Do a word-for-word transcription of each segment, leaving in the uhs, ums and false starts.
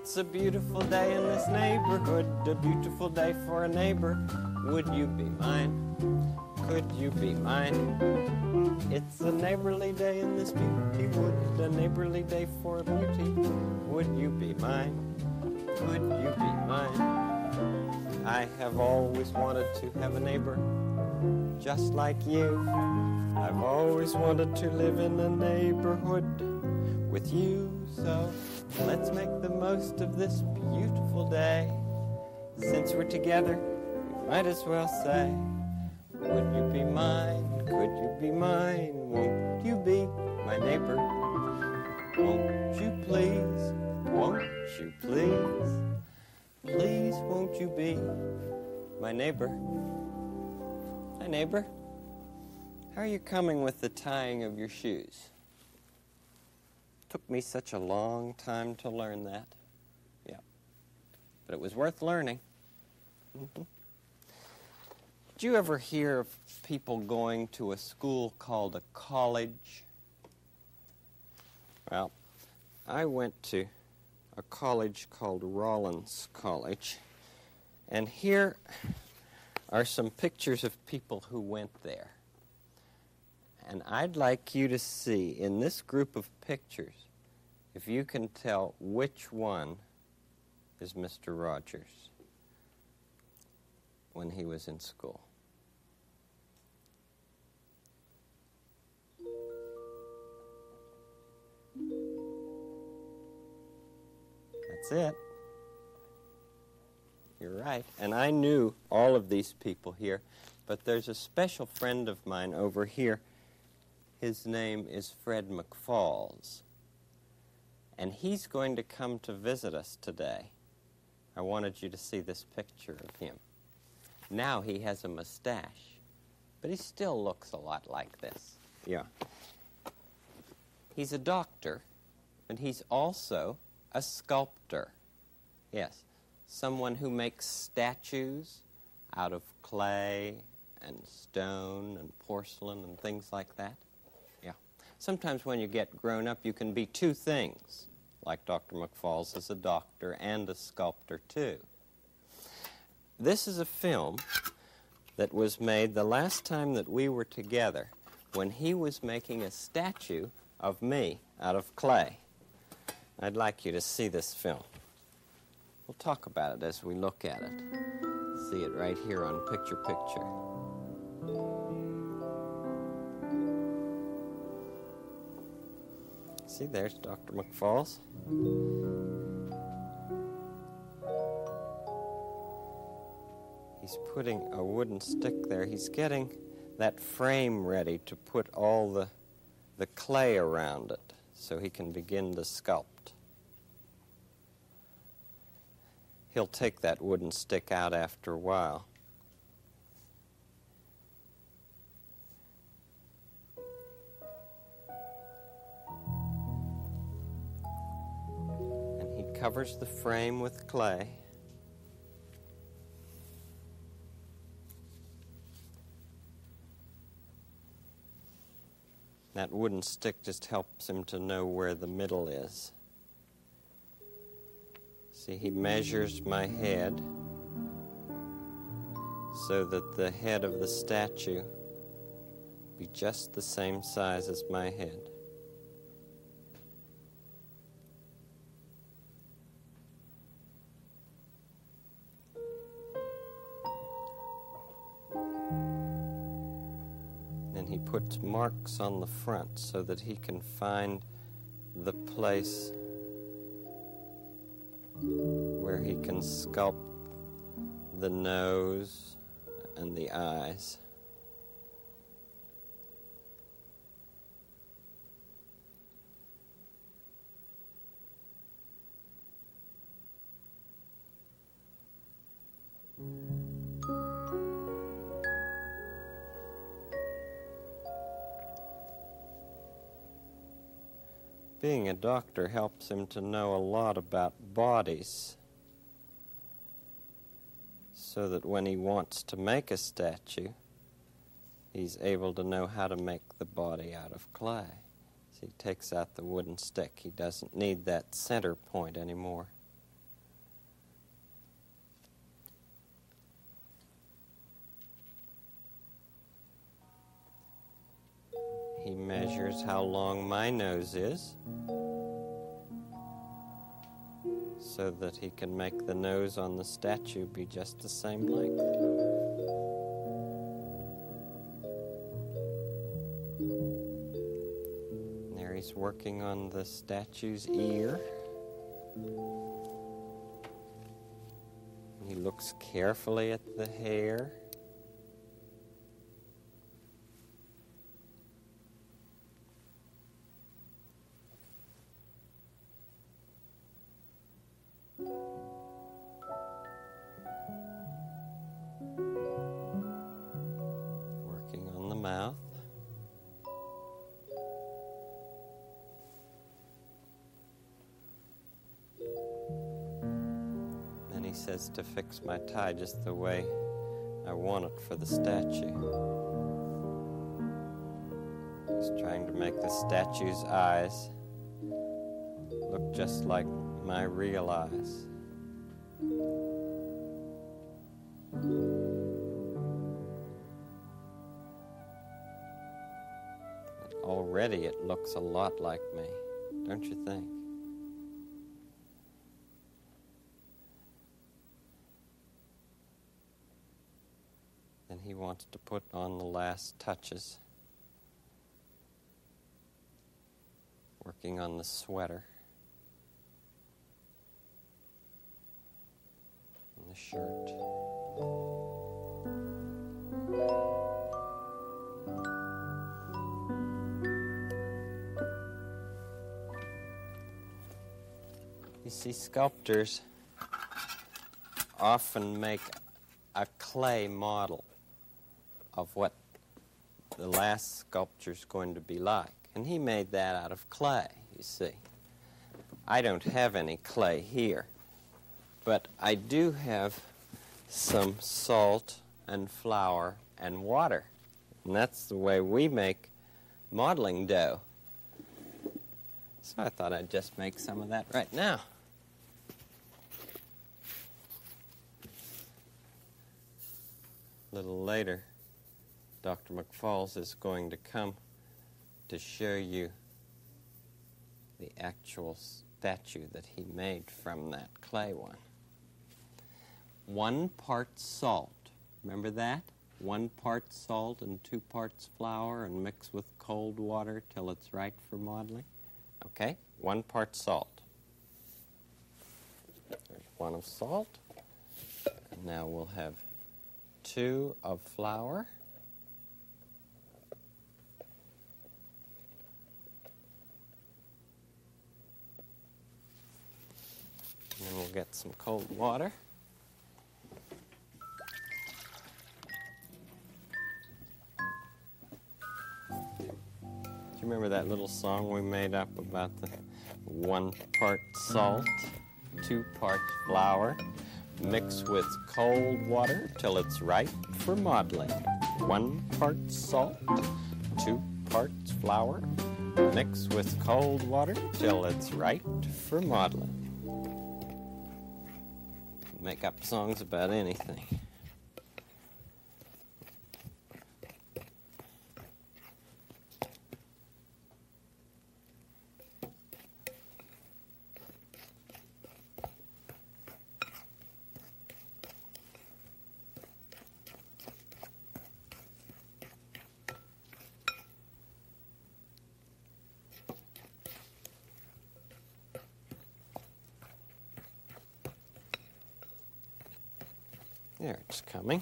It's a beautiful day in this neighborhood, a beautiful day for a neighbor. Would you be mine? Could you be mine? It's a neighborly day in this beauty wood, a neighborly day for a beauty. Would you be mine? Could you be mine? I have always wanted to have a neighbor just like you. I've always wanted to live in a neighborhood with you. So let's make the most of this beautiful day. Since we're together, we might as well say, would you be mine? Could you be mine? Won't you be my neighbor? Won't you please? Won't you please? Please, won't you be my neighbor? Hi, neighbor. How are you coming with the tying of your shoes? Took me such a long time to learn that. Yeah. But it was worth learning. Mm-hmm. Did you ever hear of people going to a school called a college? Well, I went to a college called Rollins College, and here are some pictures of people who went there. And I'd like you to see in this group of pictures if you can tell which one is Mister Rogers when he was in school. That's it. You're right. And I knew all of these people here, but there's a special friend of mine over here. His name is Fred McFalls, and he's going to come to visit us today. I wanted you to see this picture of him. Now he has a mustache, but he still looks a lot like this. Yeah. He's a doctor, and he's also a sculptor. Yes, someone who makes statues out of clay and stone and porcelain and things like that. Sometimes when you get grown up, you can be two things, like Doctor McFalls is a doctor and a sculptor, too. This is a film that was made the last time that we were together, when he was making a statue of me out of clay. I'd like you to see this film. We'll talk about it as we look at it. See it right here on Picture Picture. See, there's Doctor McFalls. He's putting a wooden stick there. He's getting that frame ready to put all the, the clay around it so he can begin to sculpt. He'll take that wooden stick out after a while. Covers the frame with clay. That wooden stick just helps him to know where the middle is. See, he measures my head so that the head of the statue be just the same size as my head. He puts marks on the front so that he can find the place where he can sculpt the nose and the eyes. Being a doctor helps him to know a lot about bodies, so that when he wants to make a statue, he's able to know how to make the body out of clay. So he takes out the wooden stick. He doesn't need that center point anymore. measures how long my nose is so that he can make the nose on the statue be just the same length. And there he's working on the statue's ear. He looks carefully at the hair. Working on the mouth. Then he says to fix my tie just the way I want it for the statue. He's trying to make the statue's eyes look just like my real eyes. But already it looks a lot like me, don't you think? Then he wants to put on the last touches, working on the sweater and the shirt. You see, sculptors often make a clay model of what the last sculpture's going to be like. And he made that out of clay, you see. I don't have any clay here, but I do have some salt and flour and water. And that's the way we make modeling dough. So I thought I'd just make some of that right now. A little later, Doctor McFalls is going to come to show you the actual statue that he made from that clay one. One part salt. Remember that? One part salt and two parts flour and mix with cold water till it's right for modeling. Okay? One part salt. There's one of salt. And now we'll have two of flour. And then we'll get some cold water. Do you remember that little song we made up about the one part salt, two parts flour, mix with cold water till it's right for modeling? One part salt, two parts flour, mix with cold water till it's right for modeling. Make up songs about anything. There, it's coming.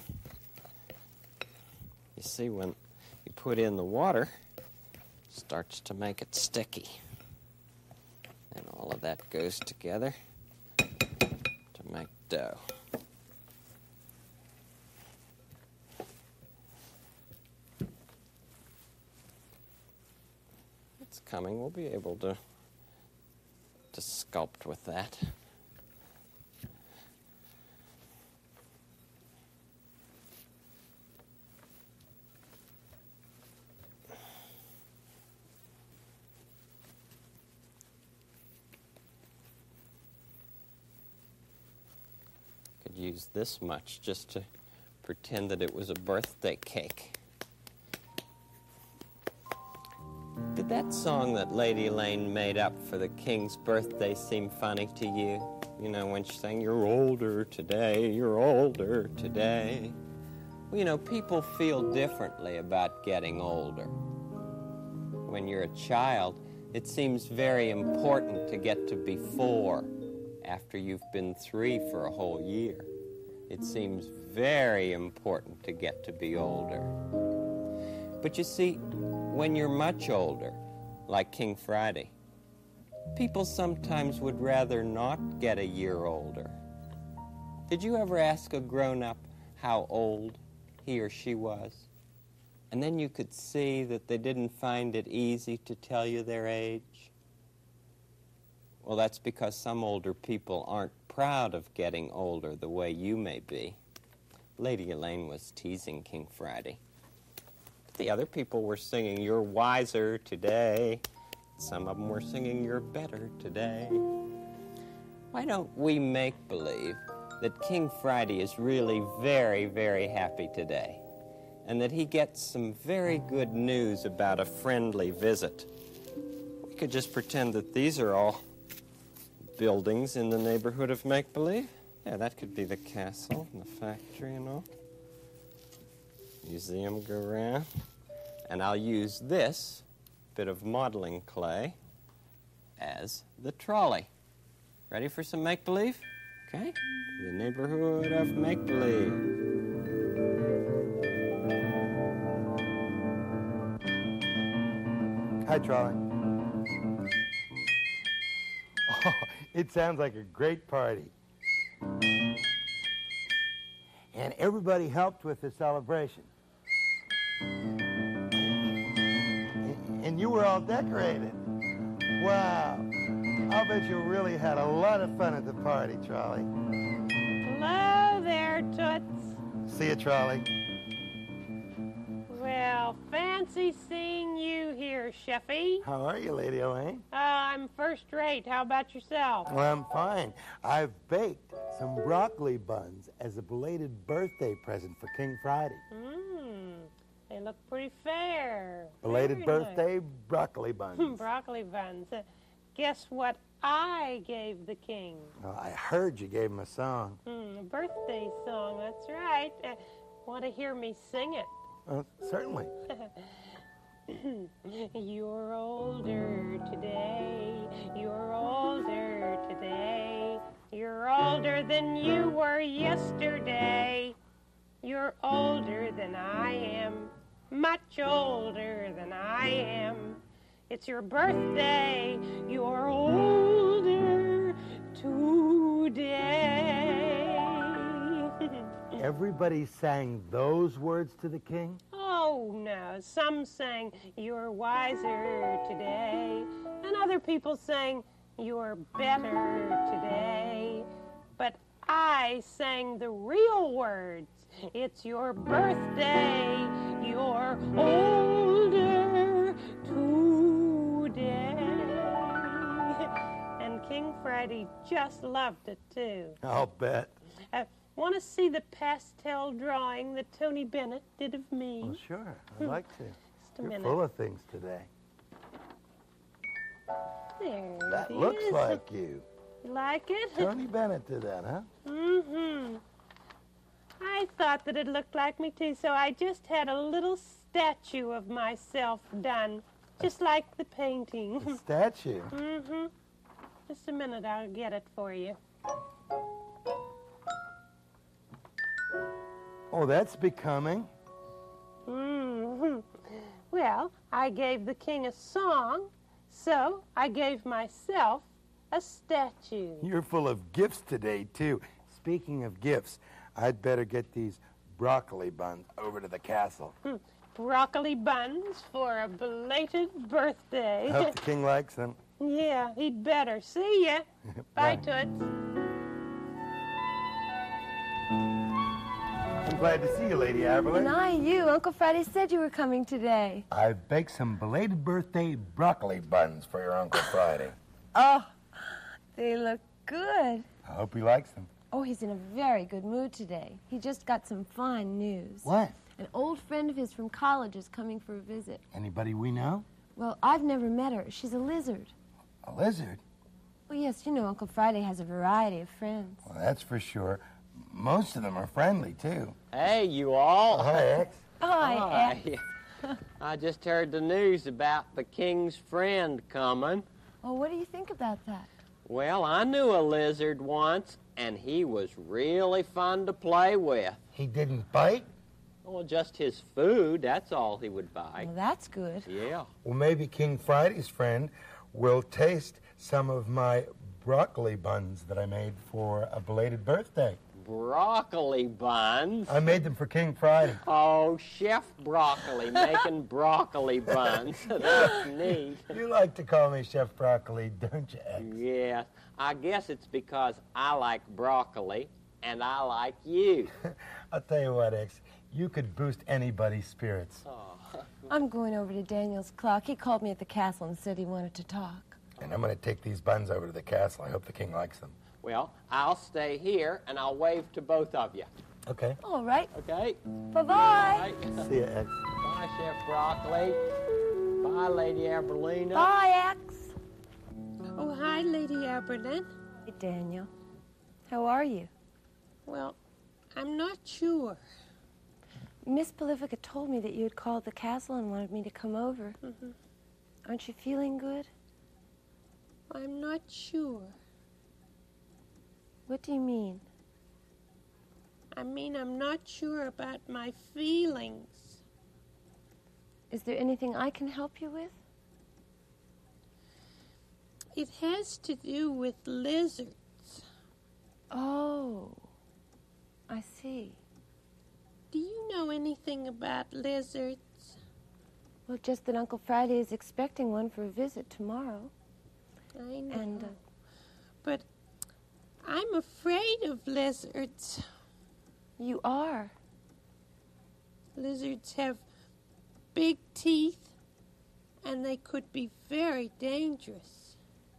You see, when you put in the water, it starts to make it sticky. And all of that goes together to make dough. It's coming. We'll be able to, to sculpt with that. Use this much just to pretend that it was a birthday cake. Did that song that Lady Elaine made up for the king's birthday seem funny to you? You know, when she sang, "You're older today, you're older today." Well, you know, people feel differently about getting older. When you're a child, it seems very important to get to be four after you've been three for a whole year. It seems very important to get to be older. But you see, when you're much older, like King Friday, people sometimes would rather not get a year older. Did you ever ask a grown-up how old he or she was? And then you could see that they didn't find it easy to tell you their age? Well, that's because some older people aren't proud of getting older the way you may be. Lady Elaine was teasing King Friday. The other people were singing, "You're wiser today." Some of them were singing, "You're better today." Why don't we make believe that King Friday is really very, very happy today, and that he gets some very good news about a friendly visit? We could just pretend that these are all buildings in the neighborhood of make-believe. Yeah, that could be the castle and the factory and all. Museum go around. And I'll use this bit of modeling clay as the trolley. Ready for some make-believe? Okay. The neighborhood of make-believe. Hi, Trolley. Oh, it sounds like a great party. And everybody helped with the celebration. And you were all decorated. Wow. I'll bet you really had a lot of fun at the party, Trolley. Hello there, Toots. See you, Trolley. Well, fancy seeing you here, Sheffy. How are you, Lady Elaine? Uh, I'm first rate. How about yourself? Well, I'm fine. I've baked some broccoli buns as a belated birthday present for King Friday. Mmm, they look pretty fair. Belated Very birthday broccoli buns. nice. Broccoli buns. Uh, guess what I gave the king? Well, I heard you gave him a song. Hmm, a birthday song, that's right. Uh, want to hear me sing it? Uh, certainly. You're older today, you're older today, you're older than you were yesterday, you're older than I am, much older than I am. It's your birthday, you're older today. Everybody sang those words to the king? Oh, no. Some sang, "You're wiser today," and other people sang, "You're better today." But I sang the real words. It's your birthday, you're older today. And King Friday just loved it, too. I'll bet. Uh, Want to see the pastel drawing that Tony Bennett did of me? Well, sure. I'd like to. Just a You're minute. full of things today. There That it looks is. like you. You like it? Tony Bennett did that, huh? Mm-hmm. I thought that it looked like me, too, so I just had a little statue of myself done, just like the painting. A statue. Mm-hmm. Just a minute, I'll get it for you. Oh, that's becoming. Mm-hmm. Well, I gave the king a song, so I gave myself a statue. You're full of gifts today, too. Speaking of gifts, I'd better get these broccoli buns over to the castle. Hmm. Broccoli buns for a belated birthday. I hope the king likes them. Yeah, he'd better. See ya. Bye, Bye. Toots. I'm glad to see you, Lady Aberlin. And I, you. Uncle Friday said you were coming today. I've baked some belated birthday broccoli buns for your Uncle Friday. Oh, they look good. I hope he likes them. Oh, he's in a very good mood today. He just got some fine news. What? An old friend of his from college is coming for a visit. Anybody we know? Well, I've never met her. She's a lizard. A lizard? Well, yes, you know Uncle Friday has a variety of friends. Well, that's for sure. Most of them are friendly, too. Hey, you all. Hi, X. Hi, X. I just heard the news about the king's friend coming. Oh, what do you think about that? Well, I knew a lizard once, and he was really fun to play with. He didn't bite? Well, just his food, that's all he would buy. Well, that's good. Yeah. Well, maybe King Friday's friend will taste some of my broccoli buns that I made for a belated birthday. Broccoli buns? I made them for King Friday. Oh, Chef Broccoli making broccoli buns. That's neat. You like to call me Chef Broccoli, don't you, X? Yes. I guess it's because I like broccoli and I like you. I'll tell you what, X, you could boost anybody's spirits. Oh. I'm going over to Daniel's clock. He called me at the castle and said he wanted to talk. And I'm going to take these buns over to the castle. I hope the king likes them. Well, I'll stay here and I'll wave to both of you. Okay. All right. Okay? Bye-bye. Bye. See you, X. Bye, Chef Broccoli. Bye, Lady Aberlina. Bye, X. Oh, hi, Lady Aberlin. Hey, Daniel. How are you? Well, I'm not sure. Miss Polifica told me that you had called the castle and wanted me to come over. Mm-hmm. Aren't you feeling good? I'm not sure. What do you mean? I mean, I'm not sure about my feelings. Is there anything I can help you with? It has to do with lizards. Oh, I see. Do you know anything about lizards? Well, just that Uncle Friday is expecting one for a visit tomorrow. I know. And, uh, But I'm afraid of lizards. You are. Lizards have big teeth, and they could be very dangerous.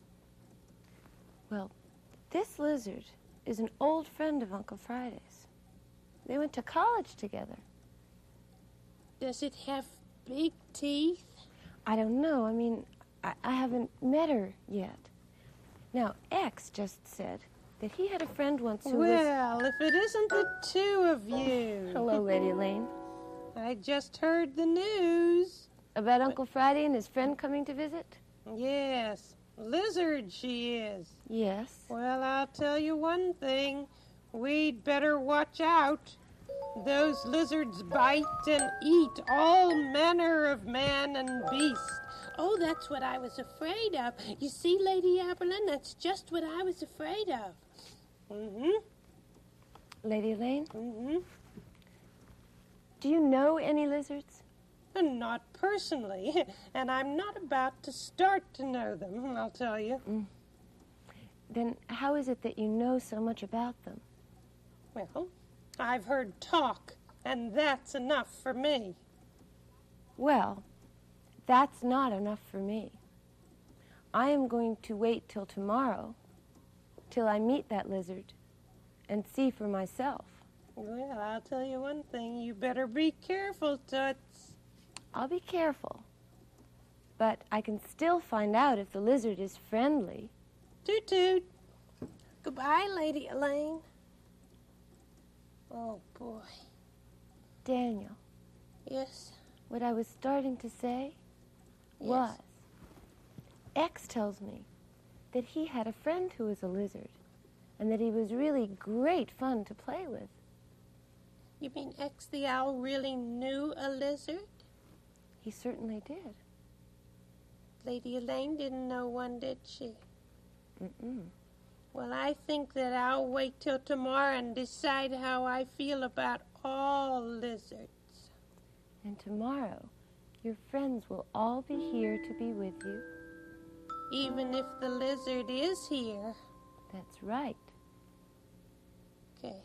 Well, this lizard is an old friend of Uncle Friday's. They went to college together. Does it have big teeth? I don't know. I mean, I, I haven't met her yet. Now, X just said that he had a friend once who was... Well, if it isn't the two of you. Hello, Lady Elaine. I just heard the news. About Uncle Friday and his friend coming to visit? Yes, lizard she is. Yes. Well, I'll tell you one thing. We'd better watch out. Those lizards bite and eat all manner of man and beast. Oh, that's what I was afraid of. You see, Lady Aberlin, that's just what I was afraid of. Mm-hmm. Lady Elaine, Mm-hmm. do you know any lizards? And not personally. And I'm not about to start to know them, I'll tell you. Mm. Then how is it that you know so much about them? Well, I've heard talk, and that's enough for me. Well, that's not enough for me. I am going to wait till tomorrow, till I meet that lizard, and see for myself. Well, I'll tell you one thing. You better be careful, Toots. I'll be careful, but I can still find out if the lizard is friendly. Toot toot. Goodbye, Lady Elaine. Oh, boy. Daniel, Yes? what I was starting to say Yes. was, X tells me that he had a friend who was a lizard, and that he was really great fun to play with. You mean X the Owl really knew a lizard? He certainly did. Lady Elaine didn't know one, did she? Mm-mm. Well, I think that I'll wait till tomorrow and decide how I feel about all lizards. And tomorrow, your friends will all be here to be with you. Even if the lizard is here. That's right. Okay.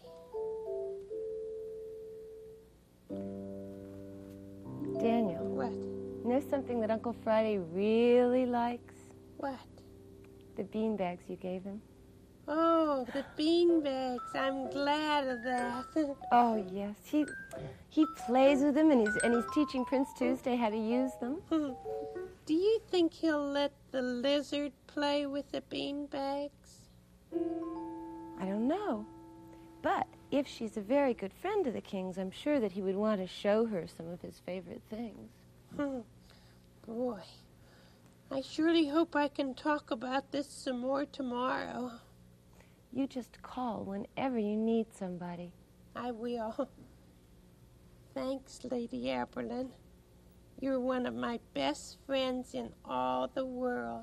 Daniel, What? know something that Uncle Friday really likes? What? The beanbags you gave him. Oh, the beanbags. I'm glad of that. Oh, yes. He he plays with them, and he's, and he's teaching Prince Tuesday how to use them. Do you think he'll let the lizard play with the beanbags? I don't know. But if she's a very good friend of the king's, I'm sure that he would want to show her some of his favorite things. Boy, I surely hope I can talk about this some more tomorrow. You just call whenever you need somebody. I will. Thanks, Lady Aberlin. You're one of my best friends in all the world.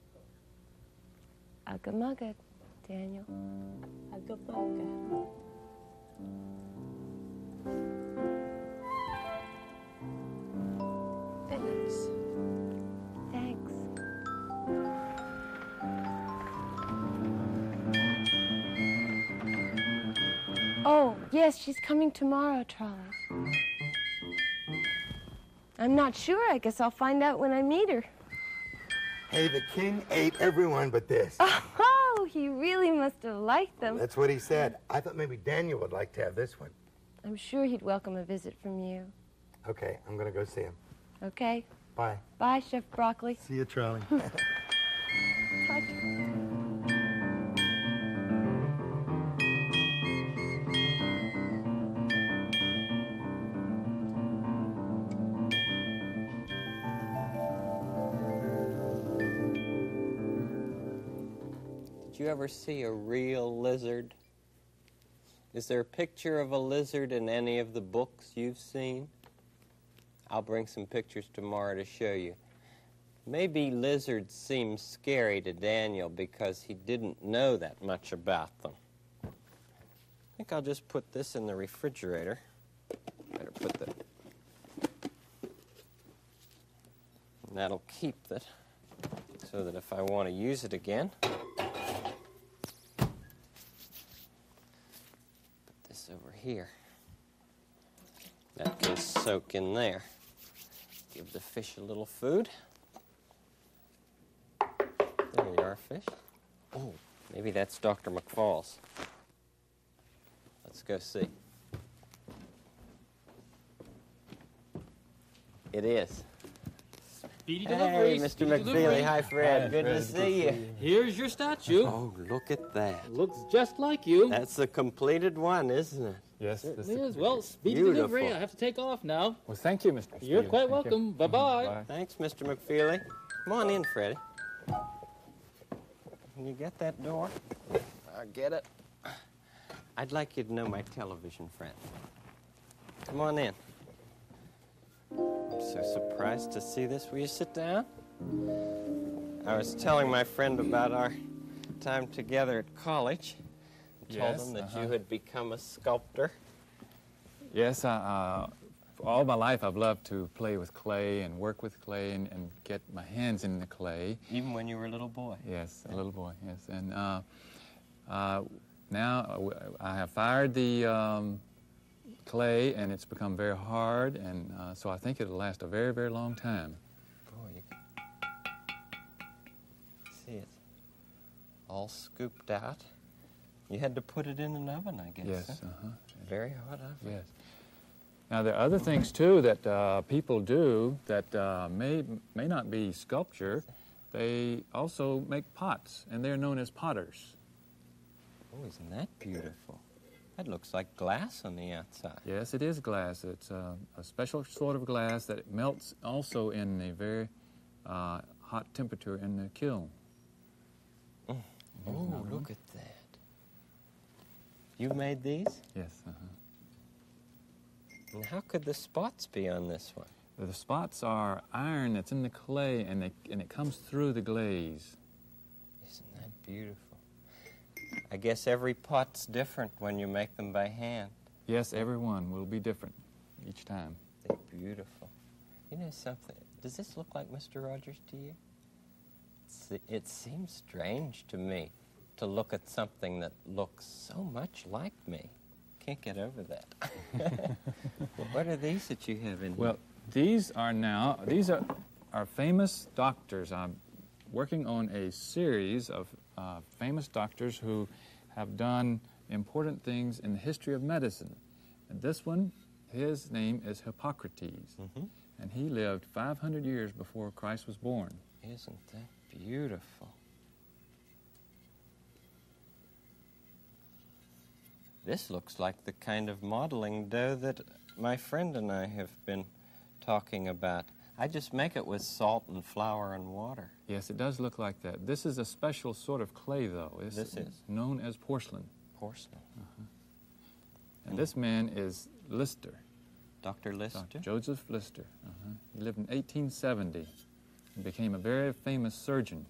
Ugga mugga, Daniel. Ugga mugga. Thanks. Thanks. Oh, yes, she's coming tomorrow, Trolley. I'm not sure. I guess I'll find out when I meet her. Hey, the king ate everyone but this. Oh, he really must have liked them. That's what he said. I thought maybe Daniel would like to have this one. I'm sure he'd welcome a visit from you. Okay, I'm going to go see him. Okay. Bye. Bye, Chef Broccoli. See you, Charlie. Did you ever see a real lizard? Is there a picture of a lizard in any of the books you've seen? I'll bring some pictures tomorrow to show you. Maybe lizards seem scary to Daniel because he didn't know that much about them. I think I'll just put this in the refrigerator. Better put the... And that'll keep it so that if I want to use it again... over here. That can soak in there. Give the fish a little food. There you are, fish. Oh, maybe that's Doctor McFall's. Let's go see. It is. Speedy Hey, delivery. Mister Speedy McFeely. delivery. Hi, Fred. Hi, Good Fred. to see you. Here's your statue. Oh, look at that. Looks just like you. That's the completed one, isn't it? Yes. It this is. Well, speedy Beautiful. delivery. I have to take off now. Well, thank you, Mister You're Speedy. quite Thank welcome. you. Bye-bye. Bye. Thanks, Mister McFeely. Come on in, Freddie. Can you get that door? I'll get it. I'd like you to know my television friend. Come on in. I'm so surprised to see this. Will you sit down? I was telling my friend about our time together at college. Told Yes, him that uh-huh. you had become a sculptor. Yes, uh, uh, all my life I've loved to play with clay and work with clay and, and get my hands in the clay. Even when you were a little boy. Yes, a little boy, yes. And uh, uh, now I have fired the um, clay and it's become very hard, and uh, so I think it'll last a very, very long time. Boy, you can see it's all scooped out. You had to put it in an oven, I guess. Yes, Huh? uh-huh. Very hot oven. Yes. Now, there are other things, too, that uh, people do that uh, may, may not be sculpture. They also make pots, and they're known as potters. Oh, isn't that beautiful? That looks like glass on the outside. Yes, it is glass. It's uh, a special sort of glass that melts also in a very uh, hot temperature in the kiln. Mm. Oh, look at that. You made these? Yes. Uh-huh. And how could the spots be on this one? The spots are iron that's in the clay, and, they, and it comes through the glaze. Isn't that beautiful? I guess every pot's different when you make them by hand. Yes, every one will be different each time. They're beautiful. You know something? Does this look like Mister Rogers to you? It's, it seems strange to me to look at something that looks so much like me. Can't get over that. What are these that you have in here? Well, these are now, these are, are famous doctors. I'm working on a series of uh, famous doctors who have done important things in the history of medicine. And this one, his name is Hippocrates. Mm-hmm. And he lived five hundred years before Christ was born. Isn't that beautiful? This looks like the kind of modeling dough that my friend and I have been talking about. I just make it with salt and flour and water. Yes, it does look like that. This is a special sort of clay, though. It's This is? known as porcelain. Porcelain. And this man is Lister. Doctor Lister? Doctor Joseph Lister. Uh-huh. He lived in eighteen seventy and became a very famous surgeon.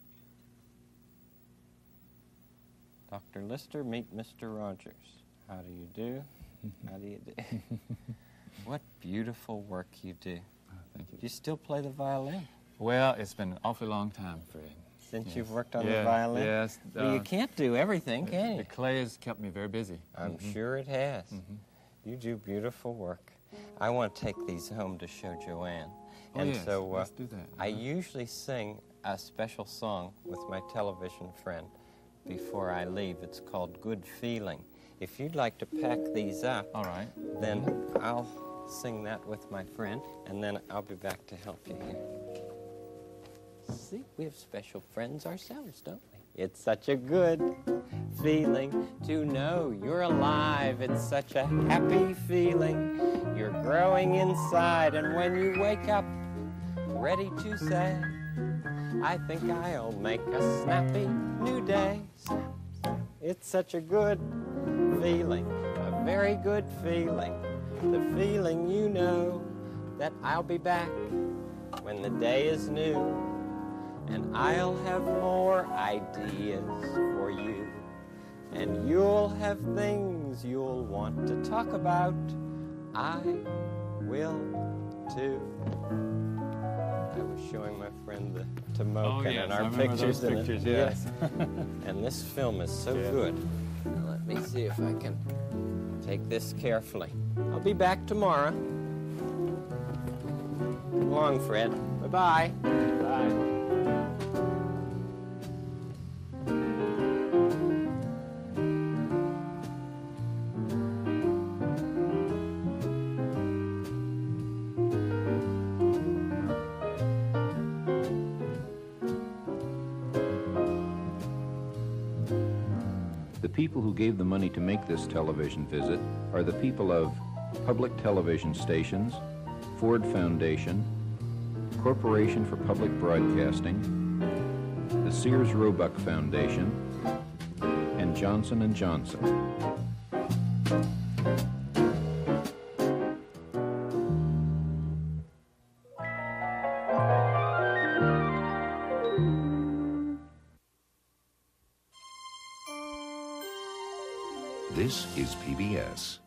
Doctor Lister, meet Mister Rogers. How do you do? How do you do? What beautiful work you do. Oh, thank you. Do you still play the violin? Well, it's been an awfully long time, Fred. Since Yes. you've worked on Yeah, the violin? yes, Well, you uh, can't do everything, can The you? clay has kept me very busy. I'm Mhm. sure it has. Mhm. You do beautiful work. I want to take these home to show Joanne. Oh, and yes, so uh, let's do that. I Uh-huh. usually sing a special song with my television friend before I leave. It's called Good Feeling. If you'd like to pack these up, All right. then I'll sing that with my friend, and then I'll be back to help you here. See, we have special friends ourselves, don't we? It's such a good feeling to know you're alive. It's such a happy feeling. You're growing inside, and when you wake up, ready to say, I think I'll make a snappy new day. It's such a good feeling, a very good feeling. The feeling you know that I'll be back when the day is new. And I'll have more ideas for you. And you'll have things you'll want to talk about. I will too. I was showing my friend the Tomoka Oh, yes, and I our remember pictures those in pictures, it. yes. And this film is so Yeah. good. Now, let me see if I can take this carefully. I'll be back tomorrow. Come along, Fred. Bye-bye. Bye. The people who gave the money to make this television visit are the people of Public Television Stations, Ford Foundation, Corporation for Public Broadcasting, the Sears Roebuck Foundation, and Johnson and Johnson. This is P B S.